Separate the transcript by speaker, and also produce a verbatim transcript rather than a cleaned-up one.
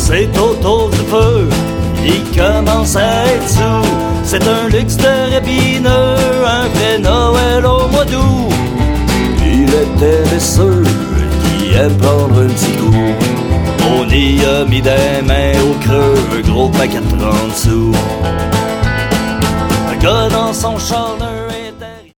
Speaker 1: C'est autour du feu, il commence à être sous. C'est un luxe de rabineux, un vrai Noël au mois d'août. Il était vesseux, qui aime prendre un petit coup. On y a mis des mains au creux, un gros paquet de trente sous. Un gars dans son char.